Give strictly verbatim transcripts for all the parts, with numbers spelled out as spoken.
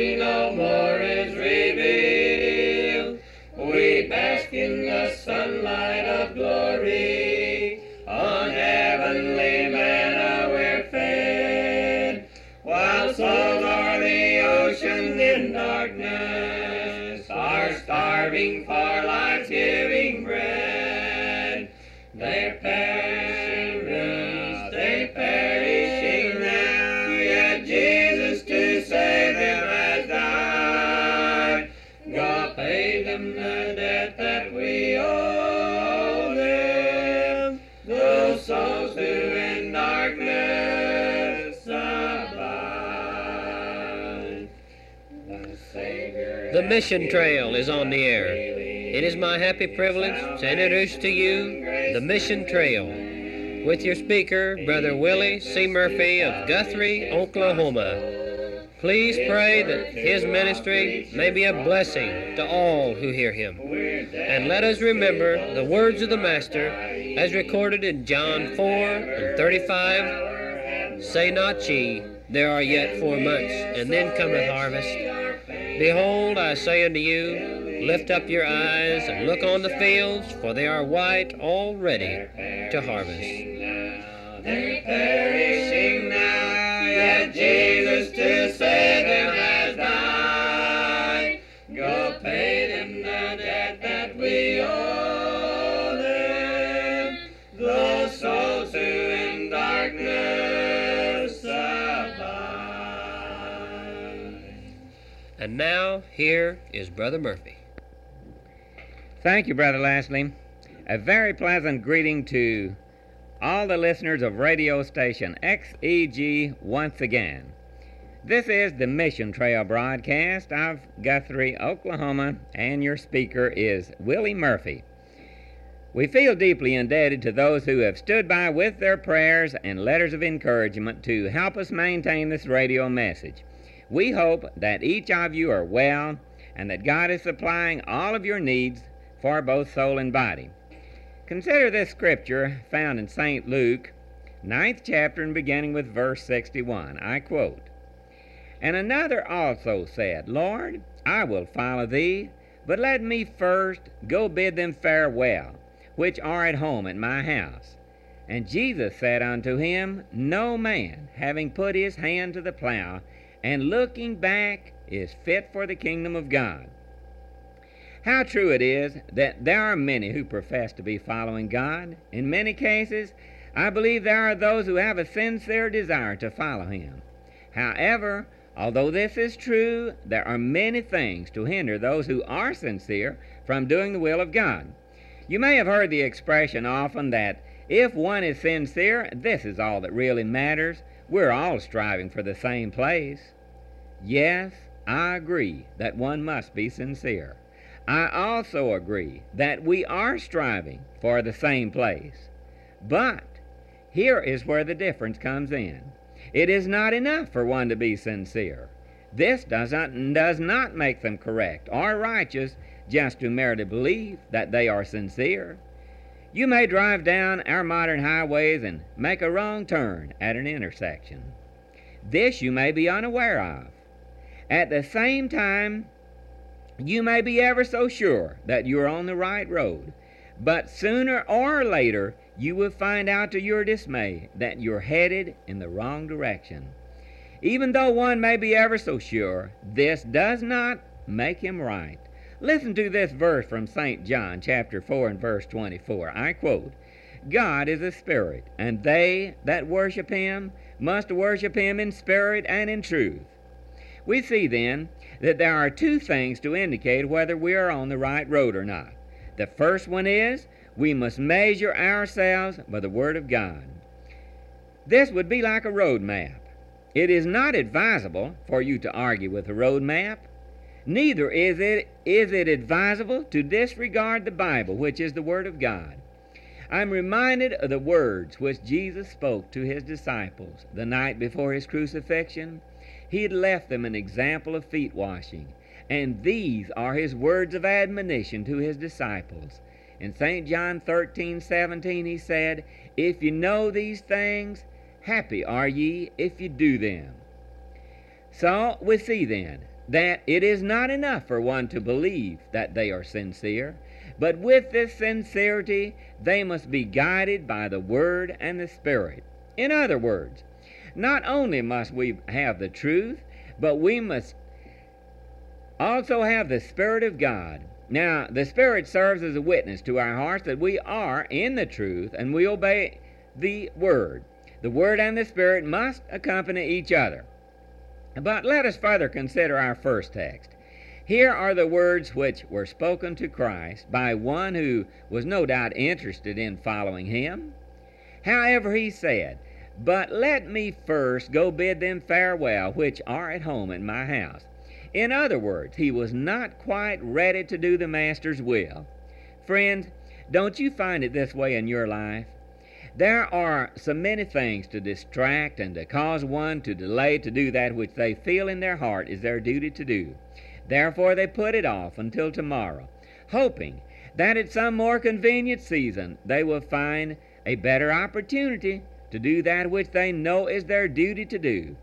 glory no more is revealed. We bask in the sunlight of glory, on heavenly manna we're fed, while souls are the ocean in darkness, are starving for life's giving bread. They're perishing, they're perishing now, yet Jesus to save them has died. God paid them the debt that we owe them, those souls who in darkness abide. The Savior. The mission trail is on the air. It is my happy privilege to introduce to you the Mission Trail with your speaker, Brother Willie C. Murphy of Guthrie, Oklahoma. Please pray that his ministry may be a blessing to all who hear him. And let us remember the words of the Master as recorded in John four and thirty-five. Say not ye, there are yet four months, and then cometh harvest. Behold, I say unto you, lift up your eyes and look on the fields, for they are white already to harvest. They're perishing now, yet Jesus to save them has died. Go pay them the debt that we owe them, those souls who in darkness abide. And now, here is Brother Murphy. Thank you, Brother Lashley. A very pleasant greeting to all the listeners of radio station X E G once again. This is the Mission Trail broadcast of Guthrie, Oklahoma, and your speaker is Willie Murphy. We feel deeply indebted to those who have stood by with their prayers and letters of encouragement to help us maintain this radio message. We hope that each of you are well and that God is supplying all of your needs for both soul and body. Consider this scripture found in Saint Luke, ninth chapter, and beginning with verse sixty-one. I quote, And another also said, Lord, I will follow thee, but let me first go bid them farewell, which are at home at my house. And Jesus said unto him, No man, having put his hand to the plow, and looking back, is fit for the kingdom of God. How true it is that there are many who profess to be following God. In many cases, I believe there are those who have a sincere desire to follow Him. However, although this is true, there are many things to hinder those who are sincere from doing the will of God. You may have heard the expression often that if one is sincere, this is all that really matters. We're all striving for the same place. Yes, I agree that one must be sincere. I also agree that we are striving for the same place. But here is where the difference comes in. It is not enough for one to be sincere. This does not, does not make them correct or righteous just to merely believe that they are sincere. You may drive down our modern highways and make a wrong turn at an intersection. This you may be unaware of. At the same time, you may be ever so sure that you're on the right road, but sooner or later you will find out to your dismay that you're headed in the wrong direction. Even though one may be ever so sure, this does not make him right. Listen to this verse from Saint John chapter four and verse twenty-four. I quote, God is a spirit, and they that worship him must worship him in spirit and in truth. We see then that there are two things to indicate whether we are on the right road or not. The first one is we must measure ourselves by the Word of God. This would be like a road map. It is not advisable for you to argue with a road map. Neither is it, is it advisable to disregard the Bible, which is the Word of God. I'm reminded of the words which Jesus spoke to his disciples the night before his crucifixion. He had left them an example of feet washing, and these are his words of admonition to his disciples. In Saint John thirteen seventeen he said, If you know these things, happy are ye if you do them. So we see then that it is not enough for one to believe that they are sincere, but with this sincerity they must be guided by the Word and the Spirit. In other words, not only must we have the truth, but we must also have the Spirit of God. Now, the Spirit serves as a witness to our hearts that we are in the truth and we obey the Word. The Word and the Spirit must accompany each other. But let us further consider our first text. Here are the words which were spoken to Christ by one who was no doubt interested in following him. However, he said, "But let me first go bid them farewell which are at home in my house." In other words, he was not quite ready to do the Master's will. Friends, don't you find it this way in your life? There are so many things to distract and to cause one to delay to do that which they feel in their heart is their duty to do. Therefore they put it off until tomorrow, hoping that at some more convenient season they will find a better opportunity to do that which they know is their duty to do.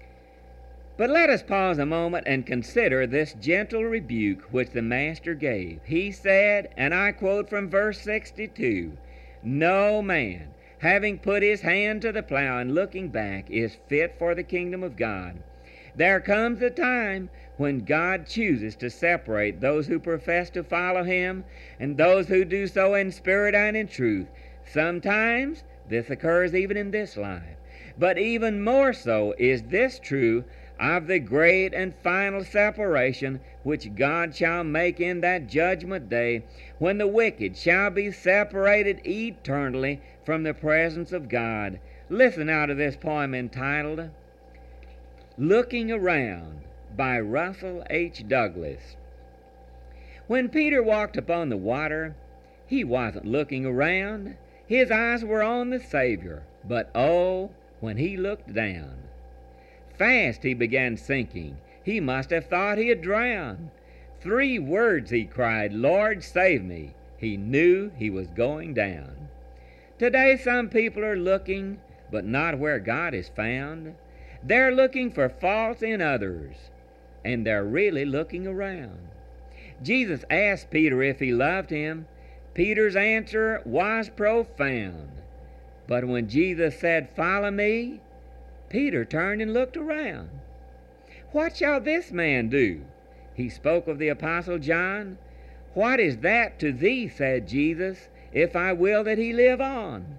But let us pause a moment and consider this gentle rebuke which the Master gave. He said, and I quote from verse sixty-two, "No man, having put his hand to the plow and looking back, is fit for the kingdom of God." There comes a time when God chooses to separate those who profess to follow him and those who do so in spirit and in truth. Sometimes this occurs even in this life, but even more so is this true of the great and final separation which God shall make in that judgment day, when the wicked shall be separated eternally from the presence of God. Listen now to this poem entitled "Looking Around" by Russell H. Douglas. When Peter walked upon the water, he wasn't looking around. His eyes were on the Savior. But oh, when he looked down, fast he began sinking. He must have thought he had drowned. Three words he cried, "Lord, save me." He knew he was going down. Today some people are looking, but not where God is found. They're looking for faults in others, and they're really looking around. Jesus asked Peter if he loved him. Peter's answer was profound. But when Jesus said, "Follow me," Peter turned and looked around. "What shall this man do?" He spoke of the Apostle John. "What is that to thee," said Jesus, "if I will that he live on?"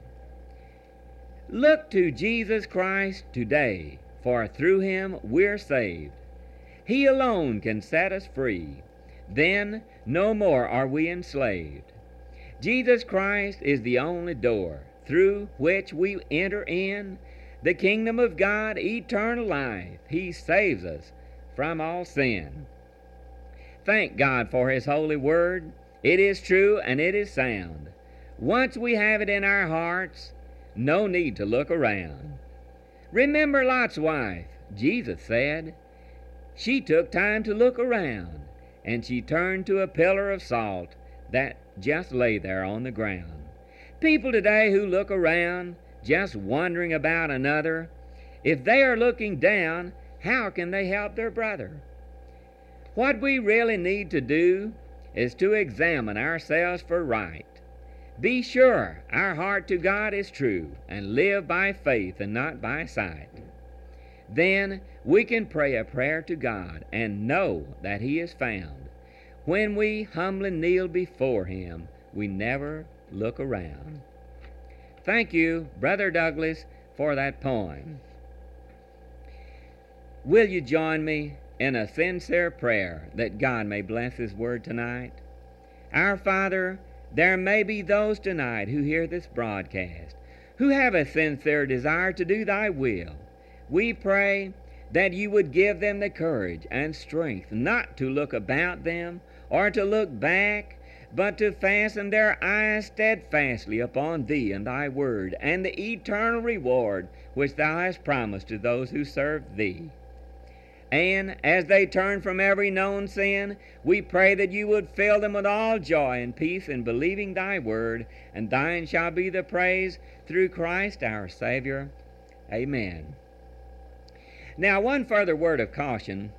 Look to Jesus Christ today, for through him we're saved. He alone can set us free. Then no more are we enslaved. Jesus Christ is the only door through which we enter in the kingdom of God, eternal life. He saves us from all sin. Thank God for his holy word. It is true and it is sound. Once we have it in our hearts, no need to look around. Remember Lot's wife. Jesus said she took time to look around, and she turned to a pillar of salt that just lay there on the ground. People today who look around, just wondering about another, if they are looking down, how can they help their brother? What we really need to do is to examine ourselves for right. Be sure our heart to God is true, and live by faith and not by sight. Then we can pray a prayer to God and know that he is found. When we humbly kneel before him, we never look around. Thank you, Brother Douglas, for that poem. Will you join me in a sincere prayer that God may bless his word tonight? Our Father, there may be those tonight who hear this broadcast who have a sincere desire to do thy will. We pray that you would give them the courage and strength not to look about them or to look back, but to fasten their eyes steadfastly upon thee and thy word and the eternal reward which thou hast promised to those who serve thee. And as they turn from every known sin, we pray that you would fill them with all joy and peace in believing thy word, and thine shall be the praise through Christ our Savior. Amen. Now, one further word of caution.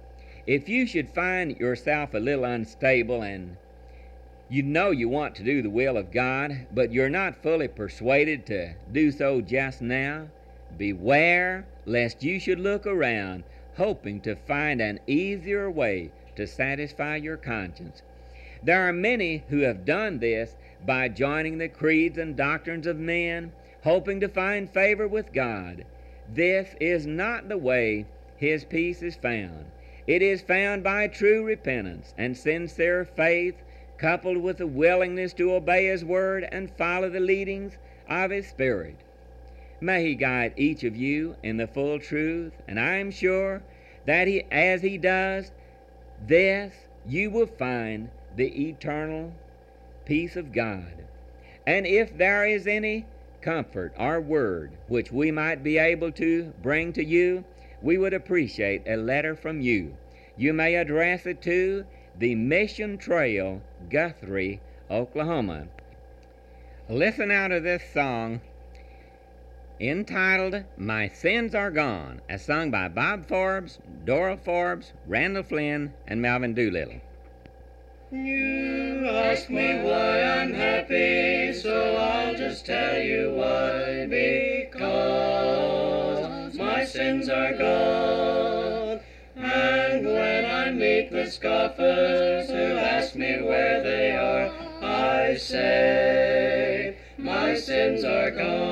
If you should find yourself a little unstable and you know you want to do the will of God, but you're not fully persuaded to do so just now, beware lest you should look around hoping to find an easier way to satisfy your conscience. There are many who have done this by joining the creeds and doctrines of men, hoping to find favor with God. This is not the way His peace is found. It is found by true repentance and sincere faith, coupled with a willingness to obey His word and follow the leadings of His Spirit. May He guide each of you in the full truth, and I am sure that he, as He does this, you will find the eternal peace of God. And if there is any comfort or word which we might be able to bring to you, we would appreciate a letter from you. You may address it to the Mission Trail, Guthrie, Oklahoma. Listen out of this song entitled My Sins Are Gone, as sung by Bob Forbes, Doral Forbes, Randall Flynn, and Melvin Doolittle. You ask me why I'm happy, so I'll just tell you why. Because my sins are gone. And when I meet the scoffers who ask me where they are, I say, my sins are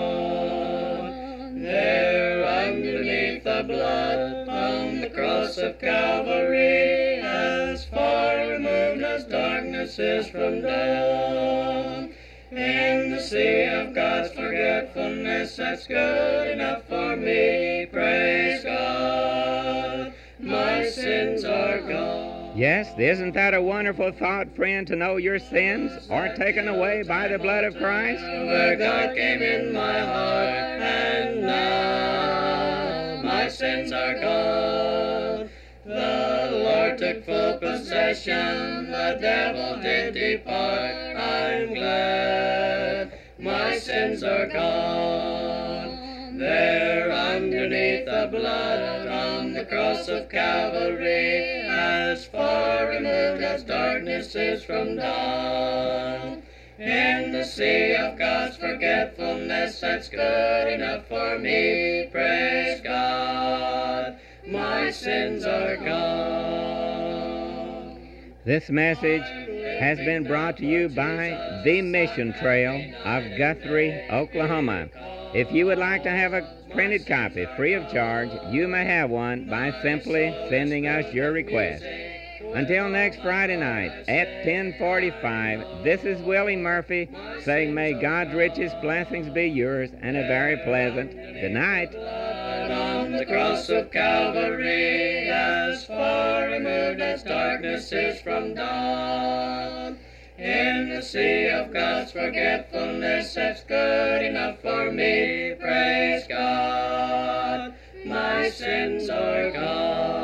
gone. They're underneath the blood on the cross of Calvary, as far removed as darkness is from dawn. In the sea of God's forgetfulness, that's good enough for me. Praise God, my sins are gone. Yes, isn't that a wonderful thought, friend, to know your sins are taken away by the blood of Christ? Where God came in my heart, and now my sins are gone. The Lord took full possession, the devil did depart. I'm glad my sins are gone. They're underneath the blood on the cross of Calvary, as far removed as darkness is from dawn. In the sea of God's forgetfulness, that's good enough for me. Praise God, my sins are gone. This message has been brought to you by the Mission Trail of Guthrie, Oklahoma. If you would like to have a printed copy free of charge, you may have one by simply sending us your request. Until next Friday night at ten forty-five, this is Willie Murphy saying may God's richest blessings be yours and a very pleasant good night. On the cross of Calvary, as far removed as darkness is from dawn. In the sea of God's forgetfulness, that's good enough for me. Praise God, my sins are gone.